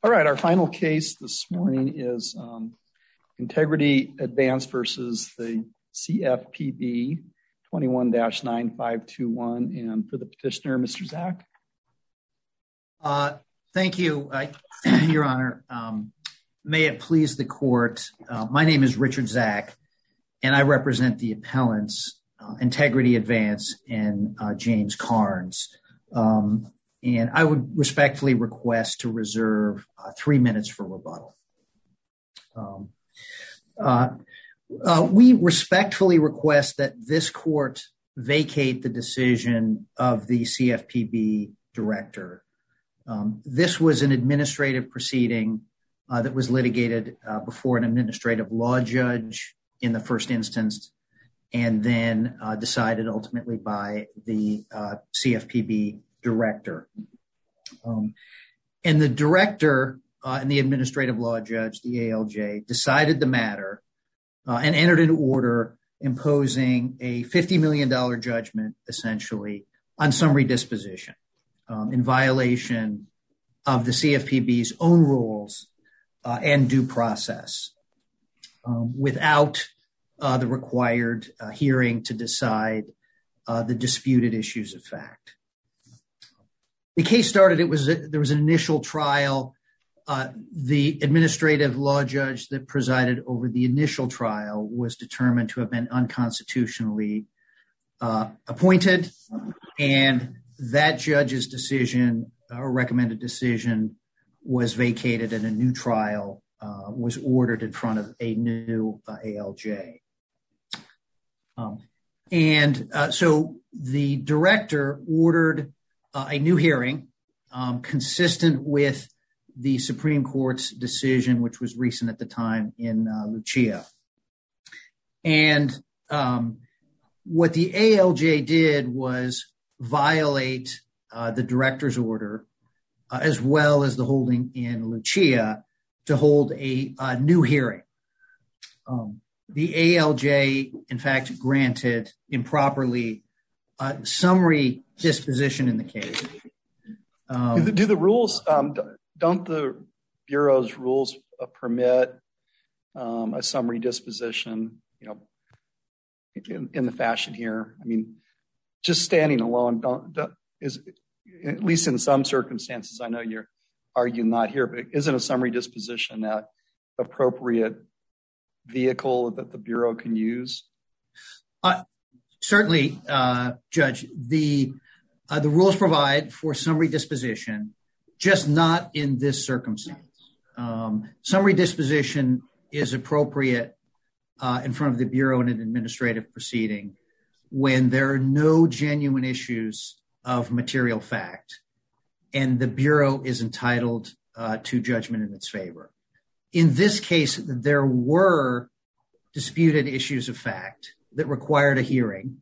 All right, our final case this morning is Integrity Advance versus the CFPB 21-9521. And for the petitioner, Mr. Zach. Thank you, Your Honor. May it please the court. My name is Richard Zach, and I represent the appellants, Integrity Advance and James Carnes. And I would respectfully request to reserve 3 minutes for rebuttal. We respectfully request that this court vacate the decision of the CFPB director. This was an administrative proceeding that was litigated before an administrative law judge in the first instance, and then decided ultimately by the CFPB director. And the director and the administrative law judge, the ALJ, decided the matter and entered an order imposing a $50 million judgment, essentially, on summary disposition in violation of the CFPB's own rules and due process without the required hearing to decide the disputed issues of fact. The case started, there was an initial trial. The administrative law judge that presided over the initial trial was determined to have been unconstitutionally appointed, and that judge's decision or recommended decision was vacated and a new trial was ordered in front of a new ALJ. So the director ordered a new hearing consistent with the Supreme Court's decision, which was recent at the time in Lucia. And what the ALJ did was violate the director's order, as well as the holding in Lucia, to hold a new hearing. The ALJ, in fact, granted improperly summary disposition in the case. Do the rules, don't the Bureau's rules permit a summary disposition, in the fashion here? I mean, just standing alone is, at least in some circumstances, I know you're arguing not here, but isn't a summary disposition an appropriate vehicle that the Bureau can use? Certainly, Judge. The rules provide for summary disposition, just not in this circumstance. Summary disposition is appropriate in front of the Bureau in an administrative proceeding when there are no genuine issues of material fact, and the Bureau is entitled to judgment in its favor. In this case, there were disputed issues of fact that required a hearing,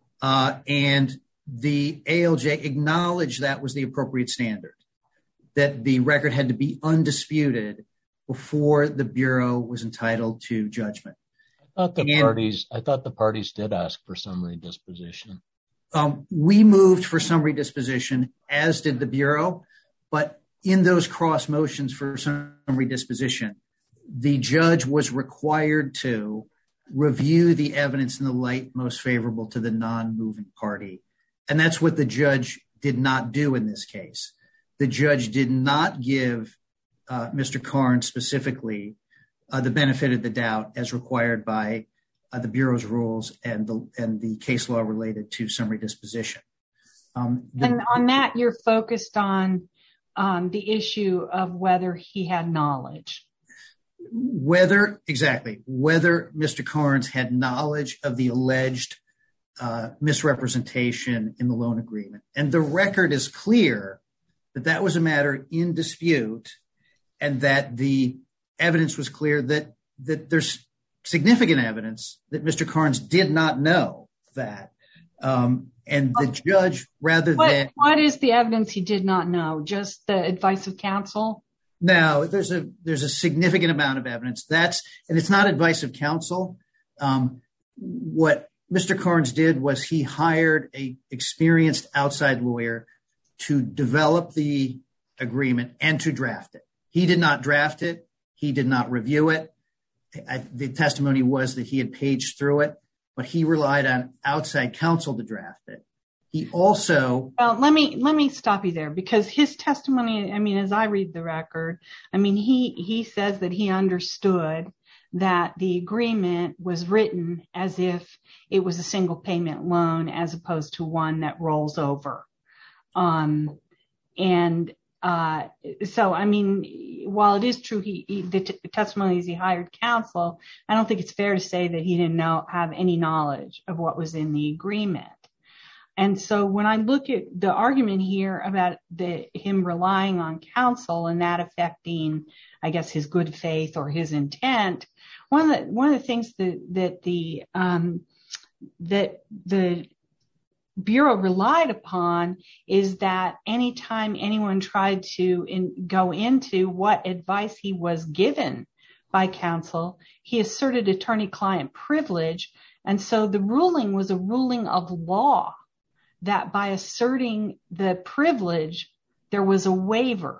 and the ALJ acknowledged that was the appropriate standard, that the record had to be undisputed before the Bureau was entitled to judgment. I thought the parties did ask for summary disposition. We moved for summary disposition, as did the Bureau, but in those cross motions for summary disposition, the judge was required to review the evidence in the light most favorable to the non-moving party. And that's what the judge did not do in this case. The judge did not give Mr. Carnes specifically the benefit of the doubt as required by the Bureau's rules and the case law related to summary disposition. And on that, you're focused on the issue of whether he had knowledge. Whether Mr. Carnes had knowledge of the alleged misrepresentation in the loan agreement. And the record is clear that that was a matter in dispute, and that the evidence was clear that there's significant evidence that Mr. Carnes did not know that. And the judge, rather than... What is the evidence he did not know? Just the advice of counsel? No, there's a significant amount of evidence. And it's not advice of counsel. What Mr. Carnes did was he hired an experienced outside lawyer to develop the agreement and to draft it. He did not draft it. He did not review it. The testimony was that he had paged through it, but he relied on outside counsel to draft it. He also... Well, let me stop you there, because his testimony, I mean, as I read the record, I mean, he says that he understood that the agreement was written as if it was a single payment loan as opposed to one that rolls over. So, I mean, while it is true, the testimony is he hired counsel, I don't think it's fair to say that he didn't have any knowledge of what was in the agreement. And so when I look at the argument here about him relying on counsel and that affecting, I guess, his good faith or his intent, one of the things that the Bureau relied upon is that anytime anyone tried to go into what advice he was given by counsel, he asserted attorney-client privilege. And so the ruling was a ruling of law, that by asserting the privilege, there was a waiver.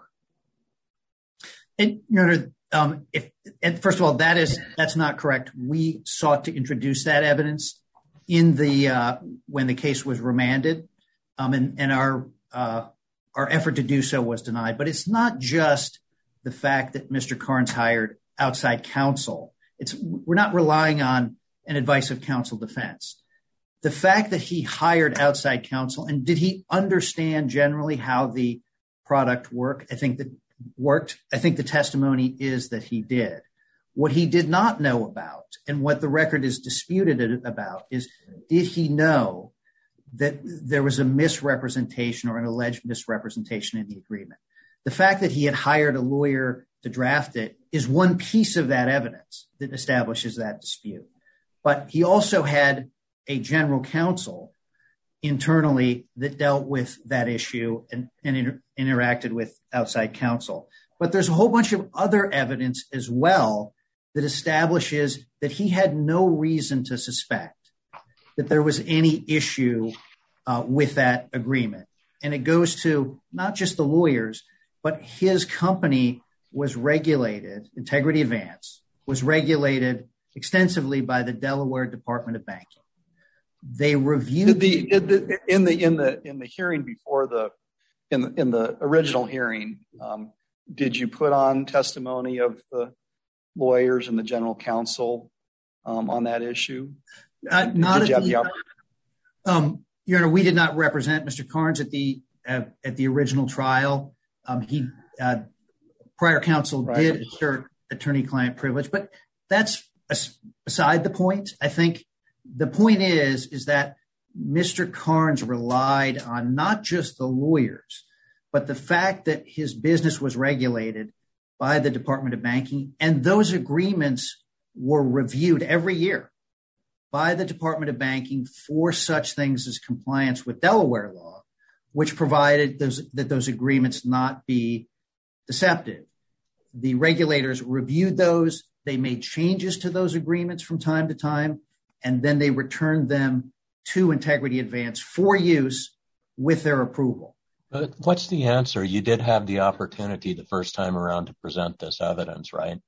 And, Your Honor, first of all, that's not correct. We sought to introduce that evidence in when the case was remanded, and our effort to do so was denied. But it's not just the fact that Mr. Carnes hired outside counsel. We're not relying on an advice of counsel defense. The fact that he hired outside counsel, and did he understand generally how the product worked? I think the testimony is that he did. What he did not know about, and what the record is disputed about, is did he know that there was a misrepresentation or an alleged misrepresentation in the agreement? The fact that he had hired a lawyer to draft it is one piece of that evidence that establishes that dispute. But he also had a general counsel internally that dealt with that issue and interacted with outside counsel. But there's a whole bunch of other evidence as well that establishes that he had no reason to suspect that there was any issue with that agreement. And it goes to not just the lawyers, but his company was regulated, Integrity Advance, was regulated extensively by the Delaware Department of Banking. They reviewed in the hearing before in the original hearing. Did you put on testimony of the lawyers and the general counsel on that issue? Your Honor, we did not represent Mr. Carnes at the original trial. Prior counsel did assert attorney-client privilege, but that's beside the point. I think the point is that Mr. Carnes relied on not just the lawyers, but the fact that his business was regulated by the Department of Banking, and those agreements were reviewed every year by the Department of Banking for such things as compliance with Delaware law, which provided that those agreements not be deceptive. The regulators reviewed those. They made changes to those agreements from time to time, and then they returned them to Integrity Advance for use with their approval. But what's the answer? You did have the opportunity the first time around to present this evidence, right?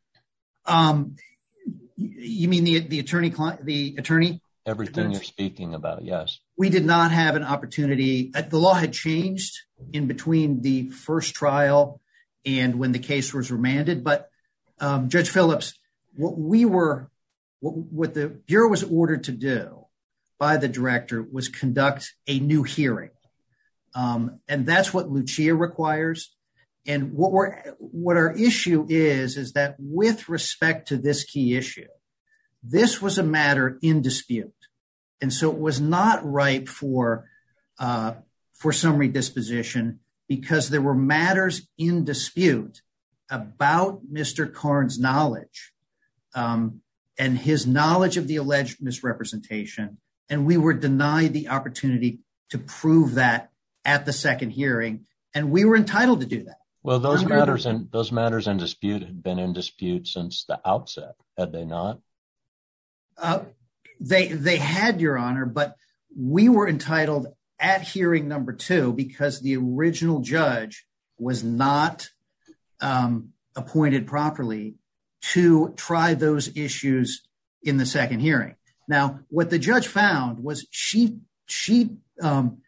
You mean the attorney? Everything you're speaking about, yes. We did not have an opportunity. The law had changed in between the first trial and when the case was remanded. But Judge Phillips, what the Bureau was ordered to do by the director was conduct a new hearing. And that's what Lucia requires. And what our issue is that with respect to this key issue, this was a matter in dispute. And so it was not ripe for summary disposition because there were matters in dispute about Mr. Carnes' knowledge and his knowledge of the alleged misrepresentation. And we were denied the opportunity to prove that at the second hearing, and we were entitled to do that. Well, those matters in dispute had been in dispute since the outset, had they not? They had, Your Honor, but we were entitled at hearing number 2 because the original judge was not appointed properly to try those issues in the second hearing. Now, what the judge found was she found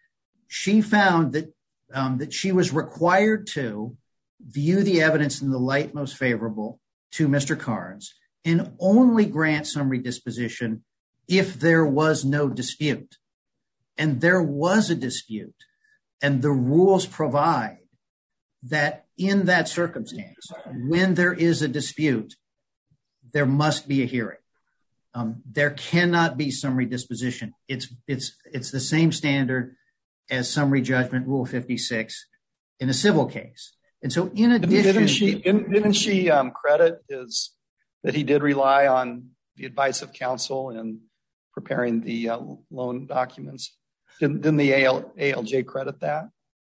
that she was required to view the evidence in the light most favorable to Mr. Carnes and only grant summary disposition if there was no dispute. And there was a dispute, and the rules provide that in that circumstance, when there is a dispute, there must be a hearing. There cannot be summary disposition. It's the same standard as summary judgment Rule 56 in a civil case. And so, in addition, didn't she credit that he did rely on the advice of counsel in preparing the loan documents? Didn't the ALJ credit that?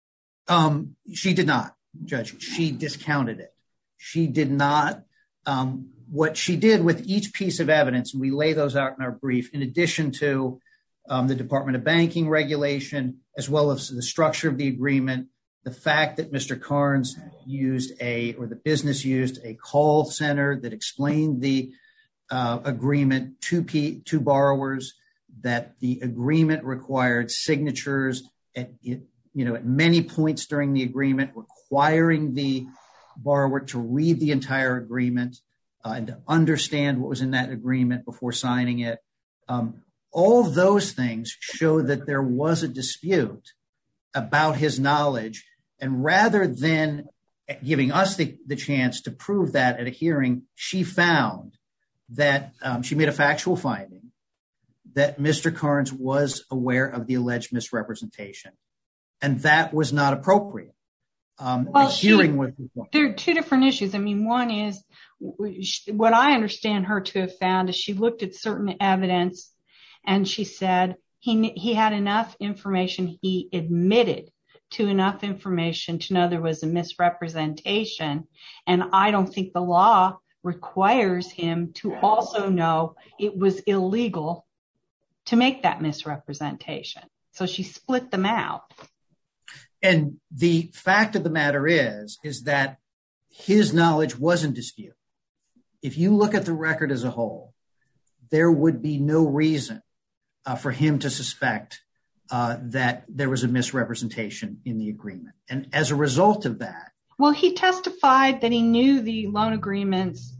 She did not, Judge. She discounted it. She did not. What she did with each piece of evidence, and we lay those out in our brief, in addition to the Department of Banking regulation, as well as the structure of the agreement, the fact that Mr. Carnes the business used a call center that explained the agreement to borrowers, that the agreement required signatures at many points during the agreement, requiring the borrower to read the entire agreement and to understand what was in that agreement before signing it. All of those things show that there was a dispute about his knowledge, and rather than giving us the chance to prove that at a hearing, she found that she made a factual finding that Mr. Carnes was aware of the alleged misrepresentation, and that was not appropriate. Hearing was required. There are two different issues. I mean, one is what I understand her to have found is she looked at certain evidence and she said he had enough information. He admitted to enough information to know there was a misrepresentation. And I don't think the law requires him to also know it was illegal to make that misrepresentation. So she split them out. And the fact of the matter is that his knowledge was in dispute. If you look at the record as a whole, there would be no reason for him to suspect that there was a misrepresentation in the agreement. And as a result of that. Well, he testified that he knew the loan agreements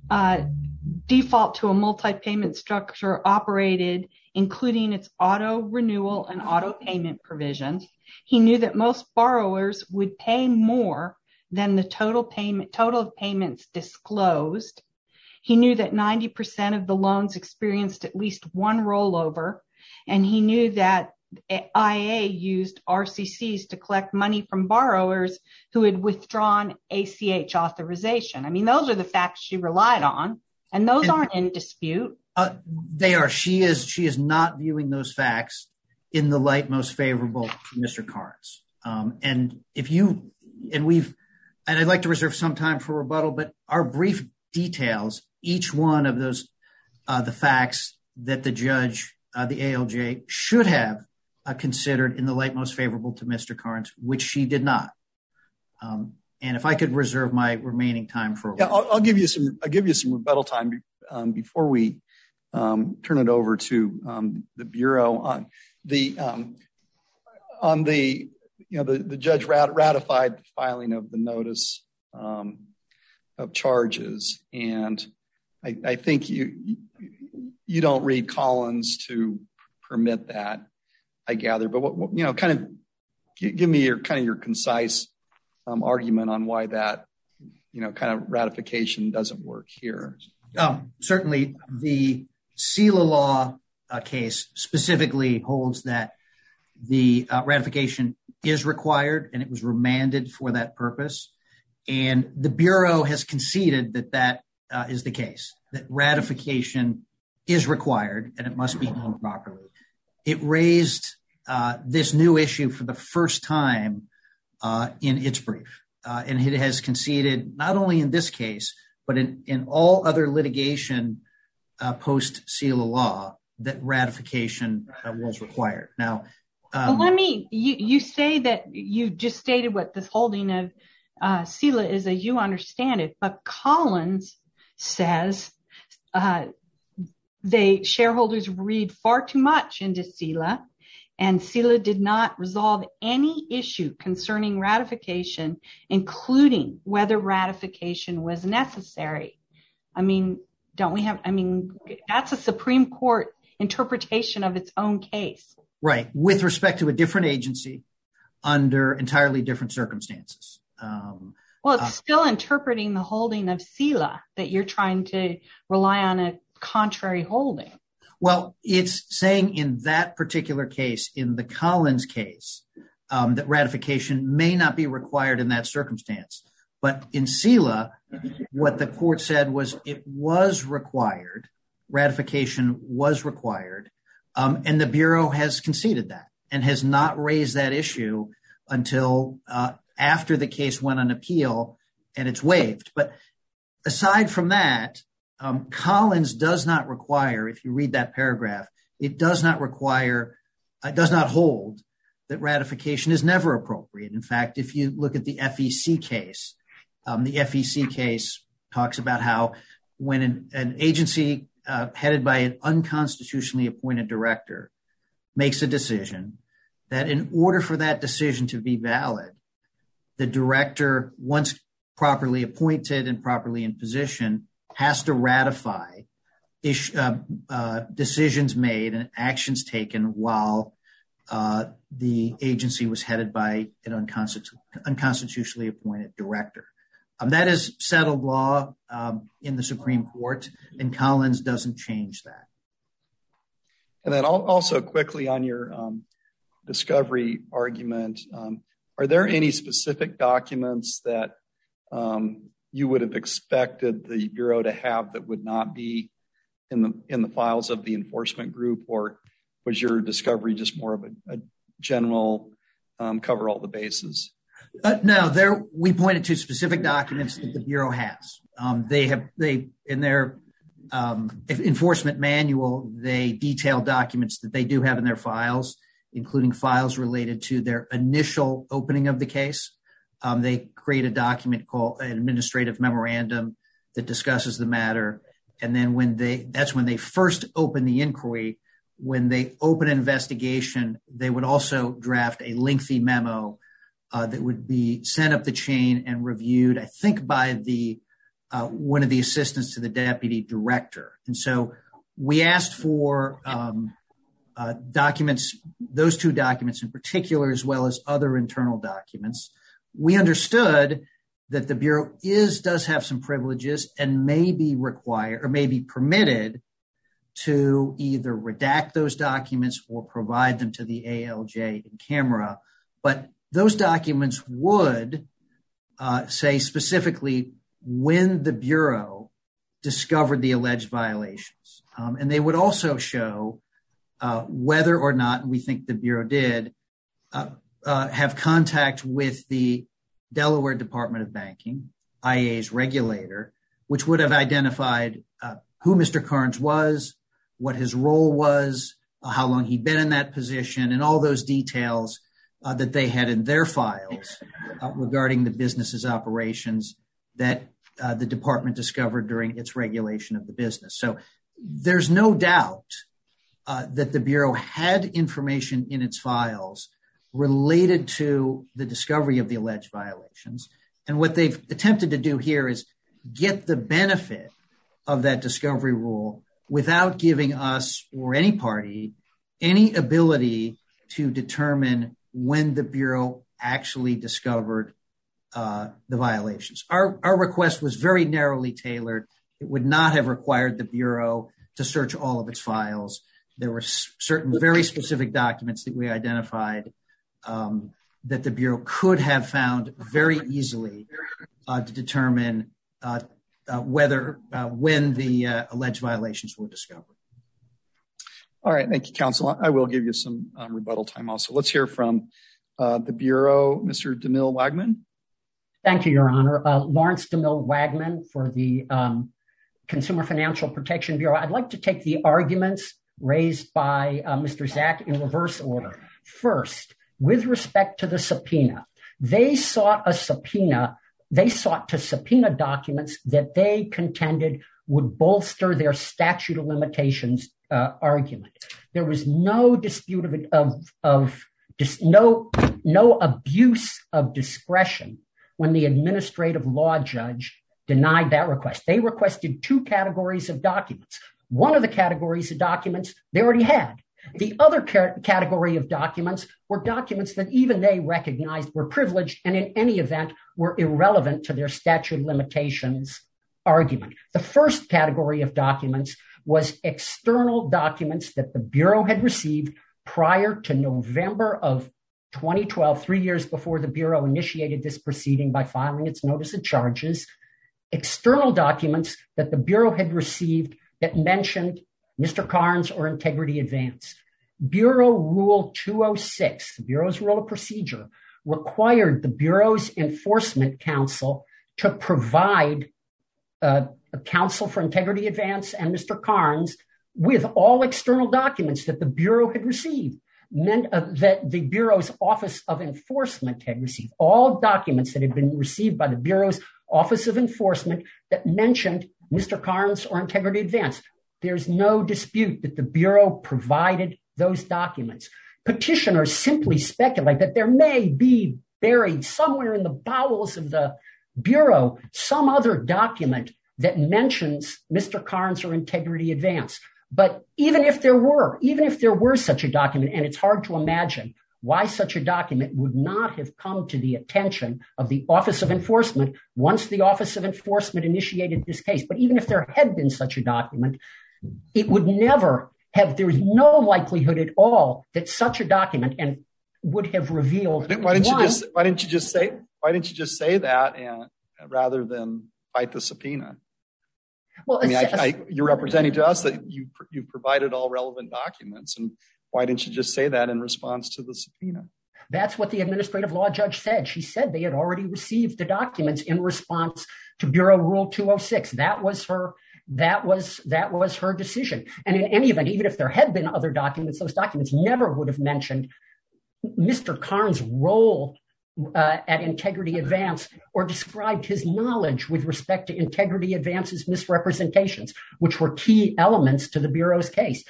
default to a multi-payment structure operated, including its auto renewal and auto payment provisions. He knew that most borrowers would pay more than the total of payments disclosed. He knew that 90% of the loans experienced at least one rollover, and he knew that IA used RCCs to collect money from borrowers who had withdrawn ACH authorization. I mean, those are the facts she relied on, and those aren't in dispute. They are. She is not viewing those facts in the light most favorable to Mr. Carnes. And I'd like to reserve some time for rebuttal, but our brief details each one of those, the facts that the judge, the ALJ, should have considered in the light most favorable to Mr. Carnes, which she did not. And if I could reserve my remaining time for rebuttal. I'll give you some rebuttal time before we turn it over to the Bureau on the judge ratified the filing of the notice of charges, and I think you don't read Collins to permit that, I gather. But what kind of give me your concise argument on why that kind of ratification doesn't work here. Certainly, the SELA law case specifically holds that the ratification is required, and it was remanded for that purpose. And the Bureau has conceded that is the case, that ratification is required, and it must be done properly. It raised this new issue for the first time in its brief, and it has conceded not only in this case, but in all other litigation post-SELA law that ratification was required. Now, you say that you just stated what this holding of CELA is as you understand it, but Collins says shareholders read far too much into CELA, and CELA did not resolve any issue concerning ratification, including whether ratification was necessary. I mean, that's a Supreme Court interpretation of its own case. Right. With respect to a different agency under entirely different circumstances. Well, it's still interpreting the holding of CELA that you're trying to rely on a contrary holding. Well, it's saying in that particular case, in the Collins case, that ratification may not be required in that circumstance. But in CELA, what the court said was it was required, ratification was required, and the Bureau has conceded that and has not raised that issue until after the case went on appeal and it's waived. But aside from that, Collins does not require, if you read that paragraph, it does not hold that ratification is never appropriate. In fact, if you look at the FEC case talks about how when an agency headed by an unconstitutionally appointed director makes a decision, that in order for that decision to be valid, the director, once properly appointed and properly in position, has to ratify decisions made and actions taken while the agency was headed by an unconstitutionally appointed director. That is settled law in the Supreme Court, and Collins doesn't change that. And then also quickly on your discovery argument, are there any specific documents that you would have expected the Bureau to have that would not be in the files of the enforcement group, or was your discovery just more of a general cover all the bases? No, we pointed to specific documents that the Bureau has. They in their enforcement manual, they detail documents that they do have in their files, including files related to their initial opening of the case. They create a document called an administrative memorandum that discusses the matter. And then that's when they first open the inquiry. When they open an investigation, they would also draft a lengthy memo that would be sent up the chain and reviewed, I think, by one of the assistants to the deputy director. And so we asked for documents, those two documents in particular, as well as other internal documents. We understood that the Bureau does have some privileges and may be required or may be permitted to either redact those documents or provide them to the ALJ in camera. But those documents would say specifically when the Bureau discovered the alleged violations. And they would also show whether or not, we think the Bureau did, have contact with the Delaware Department of Banking, IA's regulator, which would have identified who Mr. Carnes was, what his role was, how long he'd been in that position, and all those details that they had in their files regarding the business's operations that the department discovered during its regulation of the business. So there's no doubt that the Bureau had information in its files related to the discovery of the alleged violations. And what they've attempted to do here is get the benefit of that discovery rule without giving us or any party any ability to determine when the Bureau actually discovered the violations. Our request was very narrowly tailored. It would not have required the Bureau to search all of its files. There were certain very specific documents that we identified that the Bureau could have found very easily to determine when the alleged violations were discovered. All right. Thank you, counsel. I will give you some rebuttal time also. Let's hear from the Bureau, Mr. DeMille Wagman. Thank you, Your Honor. Lawrence DeMille Wagman for the Consumer Financial Protection Bureau. I'd like to take the arguments raised by Mr. Zach in reverse order. First, with respect to the subpoena, they sought a subpoena they sought to subpoena documents that they contended would bolster their statute of limitations argument. There was no dispute no abuse of discretion when the administrative law judge denied that request. They requested 2 categories of documents. One of the categories of documents they already had. The other category of documents were documents that even they recognized were privileged and in any event were irrelevant to their statute of limitations argument. The first category of documents was external documents that the Bureau had received prior to November of 2012, 3 years before the Bureau initiated this proceeding by filing its notice of charges. External documents that the Bureau had received that mentioned Mr. Carnes or Integrity Advance. Bureau Rule 206, the Bureau's Rule of Procedure, required the Bureau's Enforcement Council to provide a counsel for Integrity Advance and Mr. Carnes with all external documents that the Bureau had received, that the Bureau's Office of Enforcement had received, all documents that had been received by the Bureau's Office of Enforcement that mentioned Mr. Carnes or Integrity Advance. There's no dispute that the Bureau provided those documents. Petitioners simply speculate that there may be buried somewhere in the bowels of the Bureau some other document that mentions Mr. Carnes or Integrity Advance. But even if there were such a document, and it's hard to imagine why such a document would not have come to the attention of the Office of Enforcement once the Office of Enforcement initiated this case. But even if there had been such a document, it would never have, there's no likelihood at all that such a document and would have revealed. Why didn't you just say that and rather than fight the subpoena? Well, I mean, you're representing to us that you've provided all relevant documents, and why didn't you just say that in response to the subpoena? That's what the administrative law judge said. She said they had already received the documents in response to Bureau Rule 206. That was her decision. And in any event, even if there had been other documents, those documents never would have mentioned Mr. Carnes' role at Integrity Advance or described his knowledge with respect to Integrity Advance's misrepresentations, which were key elements to the Bureau's case.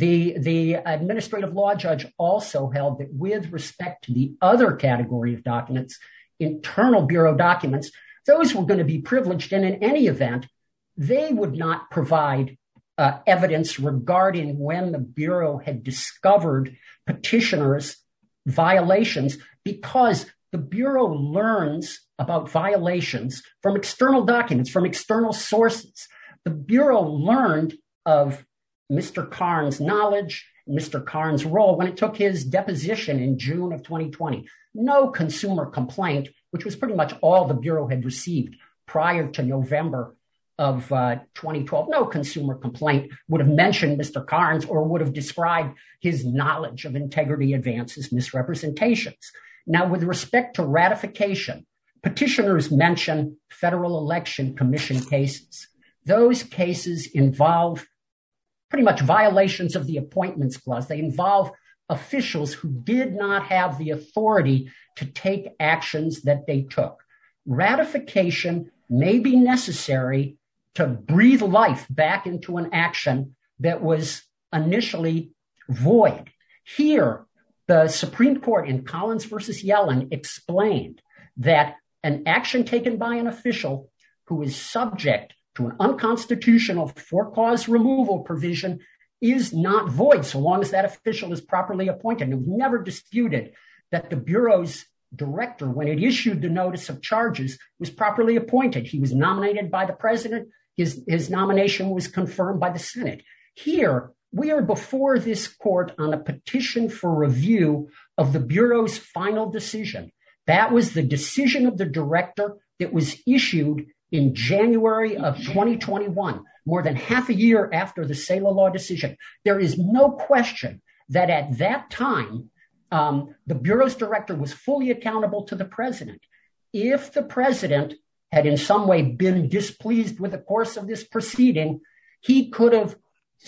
The administrative law judge also held that with respect to the other category of documents, internal Bureau documents, those were going to be privileged. And in any event, they would not provide evidence regarding when the Bureau had discovered petitioners' violations, because the Bureau learns about violations from external documents, from external sources. The Bureau learned of Mr. Carnes' knowledge, Mr. Carnes' role when it took his deposition in June of 2020. No consumer complaint, which was pretty much all the Bureau had received prior to November of 2012, no consumer complaint would have mentioned Mr. Carnes or would have described his knowledge of Integrity Advance's misrepresentations. Now, with respect to ratification, petitioners mention Federal Election Commission cases. Those cases involve pretty much violations of the Appointments Clause. They involve officials who did not have the authority to take actions that they took. Ratification may be necessary to breathe life back into an action that was initially void. Here, the Supreme Court in Collins versus Yellen explained that an action taken by an official who is subject to an unconstitutional for-cause removal provision is not void so long as that official is properly appointed. It was never disputed that the Bureau's director, when it issued the notice of charges, was properly appointed. He was nominated by the president. His nomination was confirmed by the Senate. Here, we are before this court on a petition for review of the Bureau's final decision. That was the decision of the director that was issued in January of 2021, more than half a year after the Saylor Law decision. There is no question that at that time, the Bureau's director was fully accountable to the president. If the president had in some way been displeased with the course of this proceeding, he could have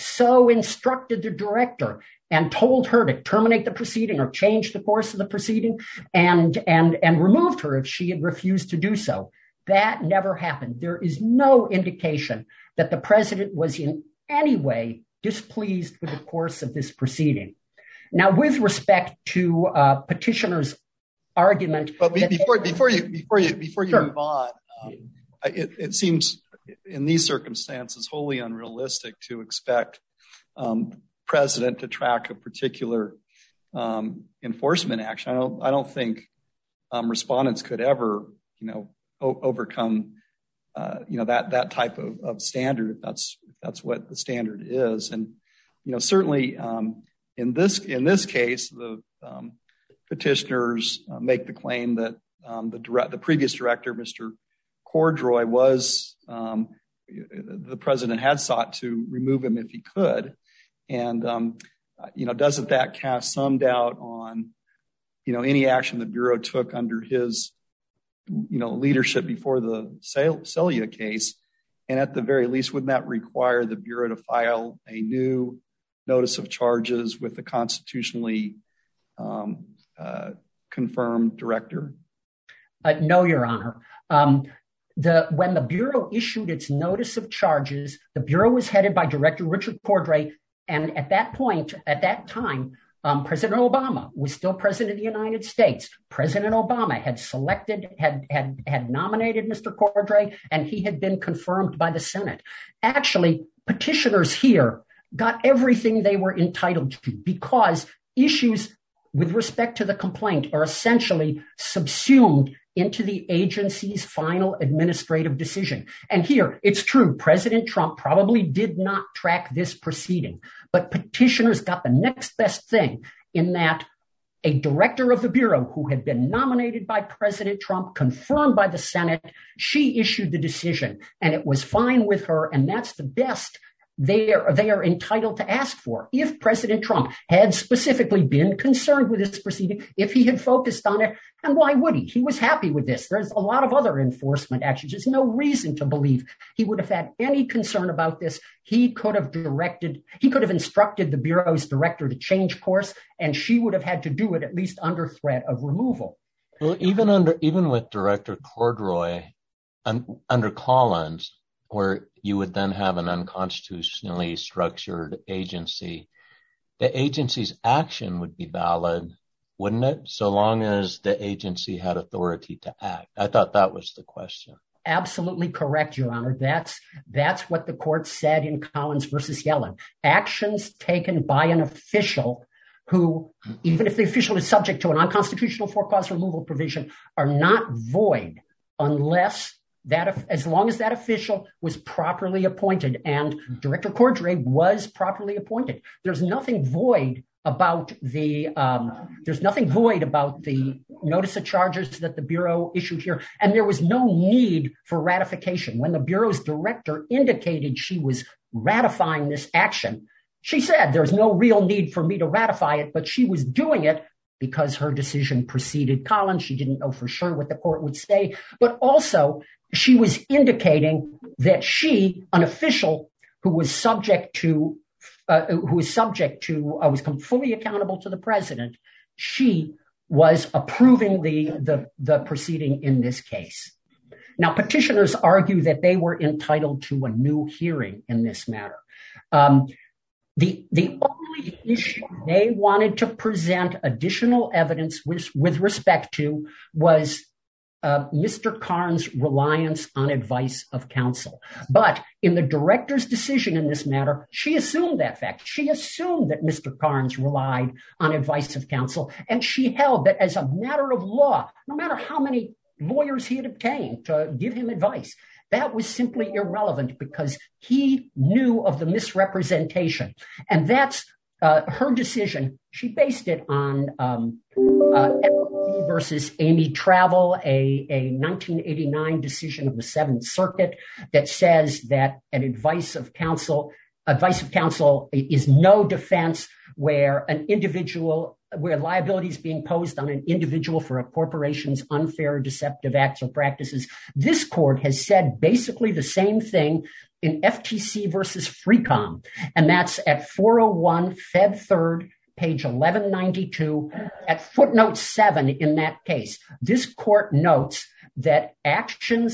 so instructed the director and told her to terminate the proceeding or change the course of the proceeding and removed her if she had refused to do so. That never happened. There is no indication that the president was in any way displeased with the course of this proceeding. Now, with respect to petitioner's argument, but before you Sure. move on, it seems in these circumstances wholly unrealistic to expect president to track a particular enforcement action. I don't think respondents could ever, overcome, that type of standard if that's what the standard is. And certainly in this case, the petitioners make the claim that the previous director, Mr. Cordray, was the president had sought to remove him if he could. And, doesn't that cast some doubt on, any action the Bureau took under his, leadership before the Celia case? And at the very least, wouldn't that require the Bureau to file a new notice of charges with the constitutionally confirmed director? No, Your Honor. When the Bureau issued its notice of charges, the Bureau was headed by Director Richard Cordray. And at that time, President Obama was still president of the United States. President Obama had nominated Mr. Cordray, and he had been confirmed by the Senate. Actually, petitioners here got everything they were entitled to because issues with respect to the complaint are essentially subsumed into the agency's final administrative decision. And here, it's true, President Trump probably did not track this proceeding, but petitioners got the next best thing in that a director of the Bureau who had been nominated by President Trump, confirmed by the Senate, she issued the decision, and it was fine with her, and that's the best they are entitled to ask for. If President Trump had specifically been concerned with this proceeding, if he had focused on it, and why would he? He was happy with this. There's a lot of other enforcement actions. There's no reason to believe he would have had any concern about this. He could have instructed the Bureau's director to change course, and she would have had to do it at least under threat of removal. Well, even with Director Cordray, under Collins, where you would then have an unconstitutionally structured agency, the agency's action would be valid, wouldn't it? So long as the agency had authority to act. I thought that was the question. Absolutely correct, Your Honor. That's what the court said in Collins versus Yellen. Actions taken by an official who, even if the official is subject to an unconstitutional for-cause removal provision, are not void as long as that official was properly appointed, and Director Cordray was properly appointed. There's nothing void about the notice of charges that the Bureau issued here, and there was no need for ratification. When the Bureau's director indicated she was ratifying this action, she said there's no real need for me to ratify it, but she was doing it because her decision preceded Collins. She didn't know for sure what the court would say, but also she was indicating that she, an official who was was fully accountable to the president, she was approving the proceeding in this case. Now, petitioners argue that they were entitled to a new hearing in this matter. The only issue they wanted to present additional evidence with respect to was Mr. Carnes' reliance on advice of counsel. But in the director's decision in this matter, she assumed that fact. She assumed that Mr. Carnes relied on advice of counsel, and she held that as a matter of law, no matter how many lawyers he had obtained to give him advice, that was simply irrelevant because he knew of the misrepresentation. And that's her decision. She based it on FTC versus Amy Travel, a 1989 decision of the Seventh Circuit that says that an advice of counsel is no defense where liability is being posed on an individual for a corporation's unfair or deceptive acts or practices. This court has said basically the same thing in FTC versus Freecom, and that's at 401 Fed 3rd, page 1192, at footnote 7 in that case. This court notes that actions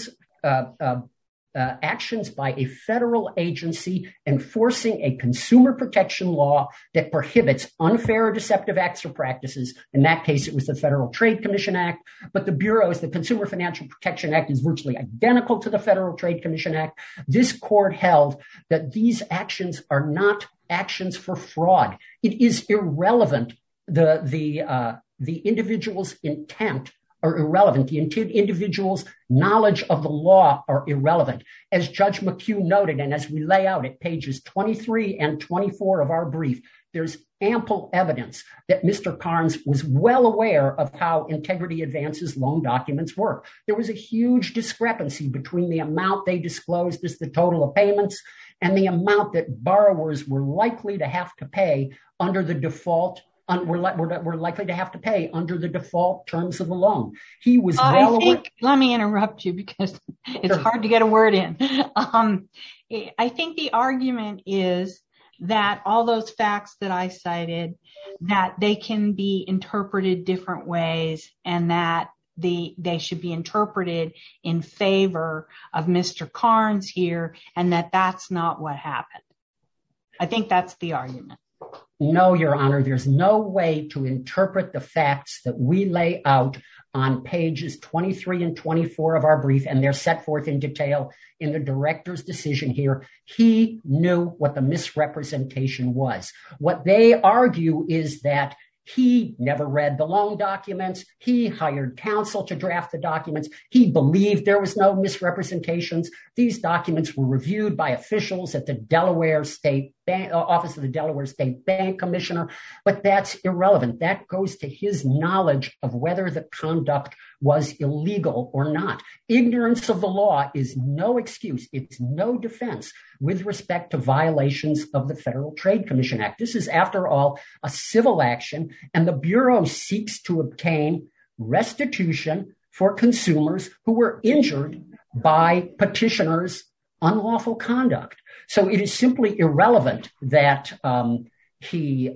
actions by a federal agency enforcing a consumer protection law that prohibits unfair or deceptive acts or practices. In that case, it was the Federal Trade Commission Act, but the Consumer Financial Protection Act is virtually identical to the Federal Trade Commission Act. This court held that these actions are not actions for fraud. It is irrelevant. The individual's intent are irrelevant. The individual's knowledge of the law are irrelevant. As Judge McHugh noted, and as we lay out at pages 23 and 24 of our brief, there's ample evidence that Mr. Carnes was well aware of how Integrity Advance's loan documents work. There was a huge discrepancy between the amount they disclosed as the total of payments and the amount that borrowers were likely to have to pay under the default we're likely to have to pay under the default terms of the loan. He was let me interrupt you because it's hard to get a word in. I think the argument is that all those facts that I cited, that they can be interpreted different ways and that they should be interpreted in favor of Mr. Carnes here, and that that's not what happened. I think that's the argument. No, Your Honor, there's no way to interpret the facts that we lay out on pages 23 and 24 of our brief, and they're set forth in detail in the director's decision here. He knew what the misrepresentation was. What they argue is that he never read the loan documents. He hired counsel to draft the documents. He believed there was no misrepresentations. These documents were reviewed by officials at the Delaware State Bank, Office of the Delaware State Bank Commissioner, but that's irrelevant. That goes to his knowledge of whether the conduct was illegal or not. Ignorance of the law is no excuse. It's no defense with respect to violations of the Federal Trade Commission Act. This is, after all, a civil action, and the Bureau seeks to obtain restitution for consumers who were injured by petitioners' unlawful conduct. So it is simply irrelevant that he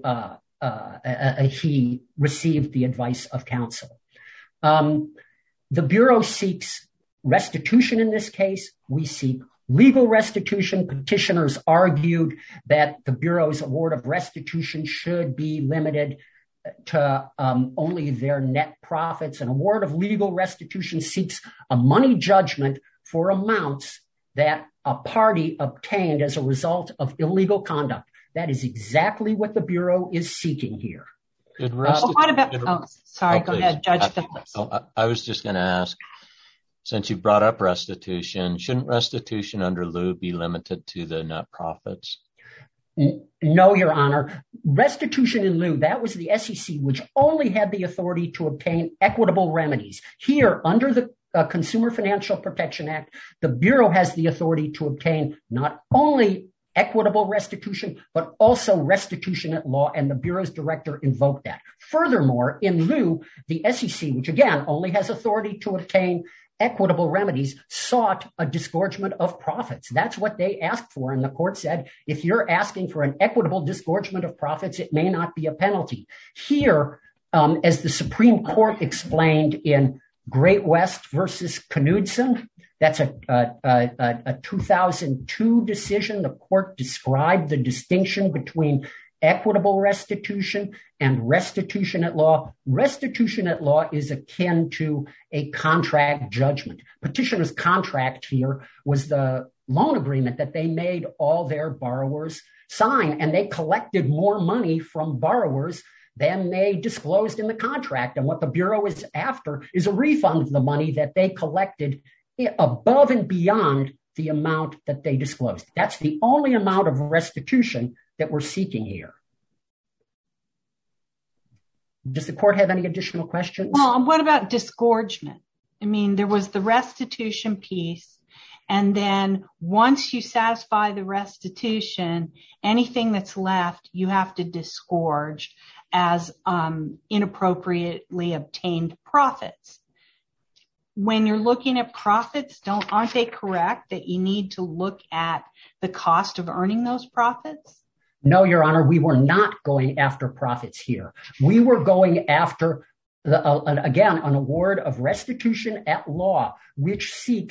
received the advice of counsel. The Bureau seeks restitution in this case. We seek legal restitution. Petitioners argued that the Bureau's award of restitution should be limited to only their net profits. An award of legal restitution seeks a money judgment for amounts that a party obtained as a result of illegal conduct. That is exactly what the Bureau is seeking here. What about? Sorry, go ahead, Judge Phillips. I was just going to ask, since you brought up restitution, shouldn't restitution under lieu be limited to the net profits? No, Your Honor. Restitution in lieu, that was the SEC, which only had the authority to obtain equitable remedies. Here, under the Consumer Financial Protection Act, the Bureau has the authority to obtain not only equitable restitution, but also restitution at law, and the Bureau's director invoked that. Furthermore, in lieu, the SEC, which again only has authority to obtain equitable remedies, sought a disgorgement of profits. That's what they asked for, and the court said, if you're asking for an equitable disgorgement of profits, it may not be a penalty. Here, as the Supreme Court explained in Great West versus Knudsen, that's a 2002 decision. The court described the distinction between equitable restitution and restitution at law. Restitution at law is akin to a contract judgment. Petitioner's contract here was the loan agreement that they made all their borrowers sign, and they collected more money from borrowers than they disclosed in the contract. And what the Bureau is after is a refund of the money that they collected above and beyond the amount that they disclosed. That's the only amount of restitution that we're seeking here. Does the court have any additional questions? Well, what about disgorgement? I mean, there was the restitution piece, and then once you satisfy the restitution, anything that's left, you have to disgorge as inappropriately obtained profits. When you're looking at profits, aren't they correct that you need to look at the cost of earning those profits? No, Your Honor, we were not going after profits here. We were going after, again, an award of restitution at law, which seeks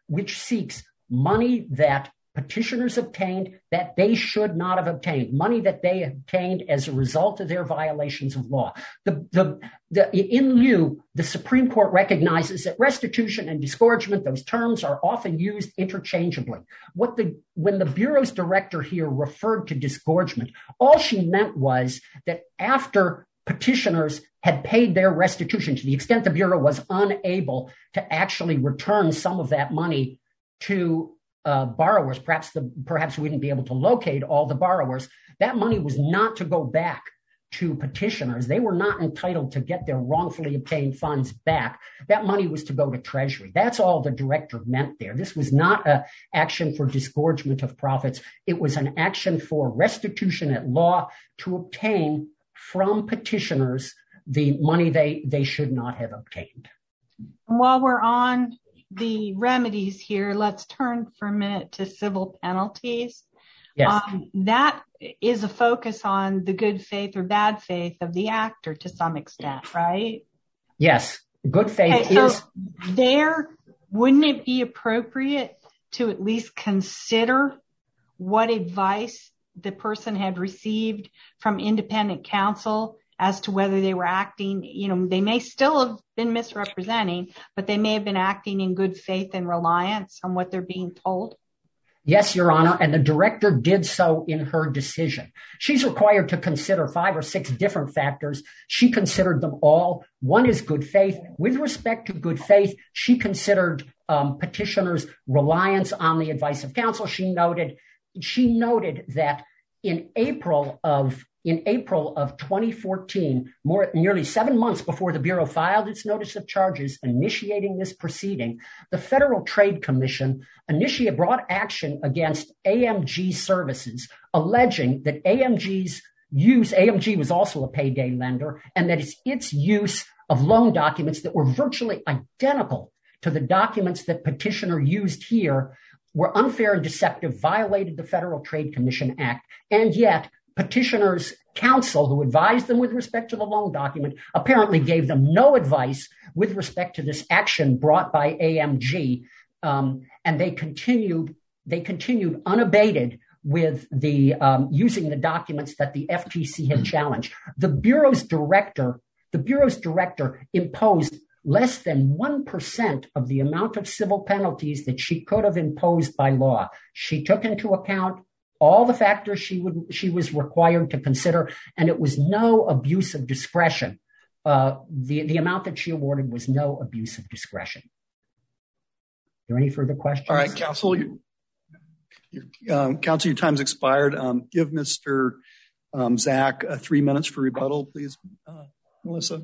which seeks money that petitioners obtained that they should not have obtained, money that they obtained as a result of their violations of law. In lieu, the Supreme Court recognizes that restitution and disgorgement, those terms are often used interchangeably. When the Bureau's director here referred to disgorgement, all she meant was that after petitioners had paid their restitution, to the extent the Bureau was unable to actually return some of that money to borrowers, perhaps we wouldn't be able to locate all the borrowers, that money was not to go back to petitioners. They were not entitled to get their wrongfully obtained funds back. That money was to go to Treasury. That's all the director meant there. This was not an action for disgorgement of profits. It was an action for restitution at law to obtain from petitioners the money they should not have obtained. While we're on the remedies here, let's turn for a minute to civil penalties. Yes. That is a focus on the good faith or bad faith of the actor to some extent, right? Yes. Good faith wouldn't it be appropriate to at least consider what advice the person had received from independent counsel as to whether they were acting, they may still have been misrepresenting, but they may have been acting in good faith and reliance on what they're being told? Yes, Your Honor, and the director did so in her decision. She's required to consider 5 or 6 different factors. She considered them all. One is good faith. With respect to good faith, she considered petitioners' reliance on the advice of counsel. She noted that in April of 2014, nearly 7 months before the Bureau filed its notice of charges initiating this proceeding, the Federal Trade Commission brought action against AMG Services, alleging that AMG was also a payday lender, and that its use of loan documents that were virtually identical to the documents that petitioner used here were unfair and deceptive, violated the Federal Trade Commission Act, and yet petitioners' counsel who advised them with respect to the loan document apparently gave them no advice with respect to this action brought by AMG, and they continued unabated with the using the documents that the FTC had challenged. The Bureau's director imposed less than 1% of the amount of civil penalties that she could have imposed by law. She took into account all the factors she was required to consider, and it was no abuse of discretion. The amount that she awarded was no abuse of discretion. Are there any further questions? All right, counsel. Counsel, your time's expired. Give Mr. Zach 3 minutes for rebuttal, please, Melissa.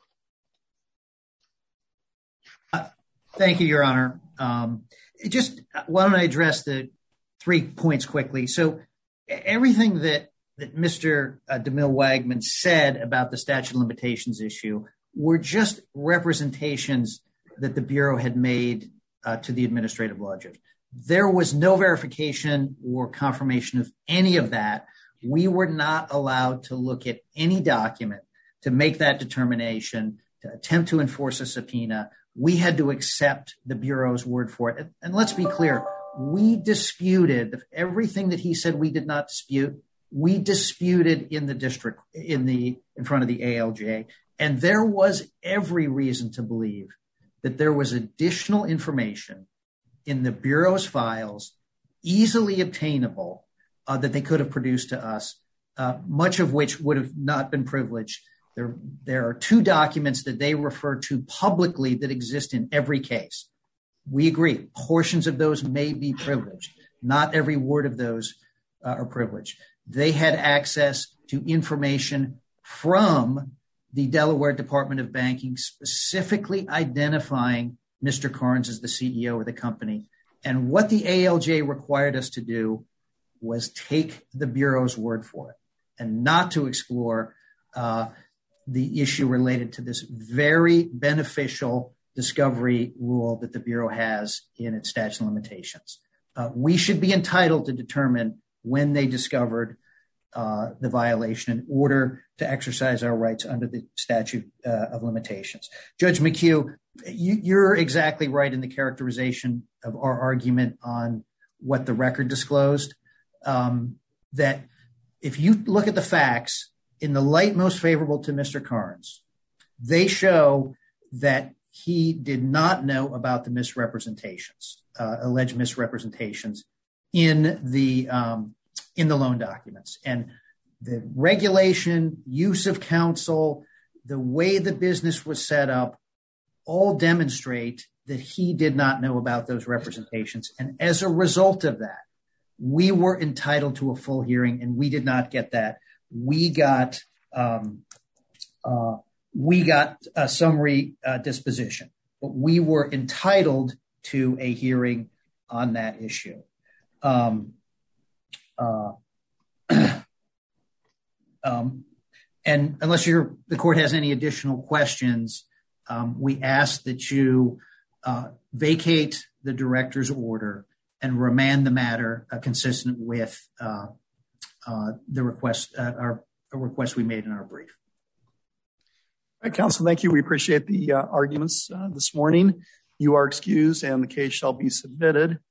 Thank you, Your Honor. Why don't I address the 3 points quickly? So everything that Mr. DeMille Wagman said about the statute of limitations issue were just representations that the Bureau had made to the administrative law judge. There was no verification or confirmation of any of that. We were not allowed to look at any document to make that determination, to attempt to enforce a subpoena. We had to accept the Bureau's word for it. And let's be clear, we disputed everything that he said we did not dispute. We disputed in the district, in front of the ALJ. And there was every reason to believe that there was additional information in the Bureau's files, easily obtainable, that they could have produced to us, much of which would have not been privileged. There are 2 documents that they refer to publicly that exist in every case. We agree. Portions of those may be privileged. Not every word of those are privileged. They had access to information from the Delaware Department of Banking, specifically identifying Mr. Carnes as the CEO of the company. And what the ALJ required us to do was take the Bureau's word for it and not to explore the issue related to this very beneficial discovery rule that the Bureau has in its statute of limitations. We should be entitled to determine when they discovered the violation in order to exercise our rights under the statute of limitations. Judge McHugh, you're exactly right in the characterization of our argument on what the record disclosed, that if you look at the facts in the light most favorable to Mr. Carnes, they show that he did not know about the misrepresentations, alleged misrepresentations in the loan documents. And the regulation, use of counsel, the way the business was set up, all demonstrate that he did not know about those representations. And as a result of that, we were entitled to a full hearing, and we did not get that. We got a summary disposition, but we were entitled to a hearing on that issue. And unless the court has any additional questions, we ask that you vacate the director's order and remand the matter consistent with the request, a request we made in our brief. All right, counsel, thank you. We appreciate the arguments this morning. You are excused and the case shall be submitted.